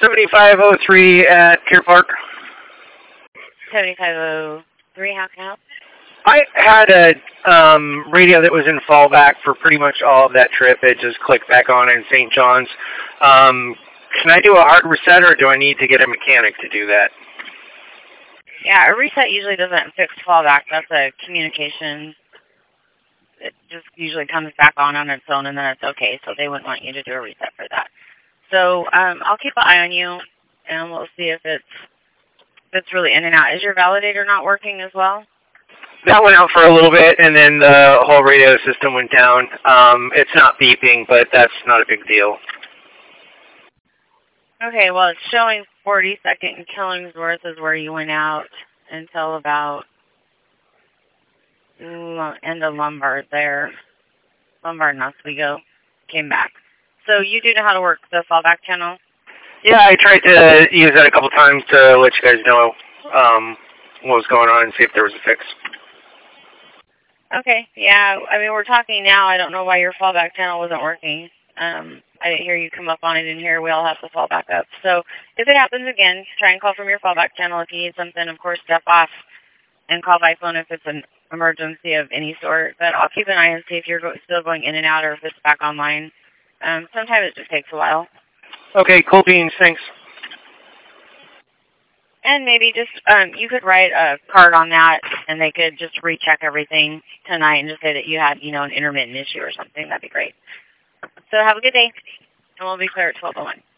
7503 at Pier Park. 7503, how can I help? I had a radio that was in fallback for pretty much all of that trip. It just clicked back on in St. John's. Can I do a hard reset, or do I need to get a mechanic to do that? Yeah, a reset usually doesn't fix fallback. That's a communication. It just usually comes back on its own, and then it's okay. So they wouldn't want you to do a reset for that. So I'll keep an eye on you, and we'll see if it's really in and out. Is your validator not working as well? That went out for a little bit, and then the whole radio system went down. It's not beeping, but that's not a big deal. Okay, well, it's showing 42nd and Killingsworth is where you went out until about end of Lombard there. Lombard and Oswego came back. So you do know how to work the fallback channel? Yeah, I tried to use that a couple times to let you guys know what was going on and see if there was a fix. Okay, yeah, I mean, we're talking now. I don't know why your fallback channel wasn't working. I didn't hear you come up on it in here. We all have to fall back up. So if it happens again, try and call from your fallback channel. If you need something, of course, step off and call by phone if it's an emergency of any sort. But I'll keep an eye and see if you're still going in and out or if it's back online. Sometimes it just takes a while. Okay, cool beans. Thanks. And maybe just, you could write a card on that, and they could just recheck everything tonight and just say that you had, an intermittent issue or something. That'd be great. So have a good day, and we'll be clear at 12:01.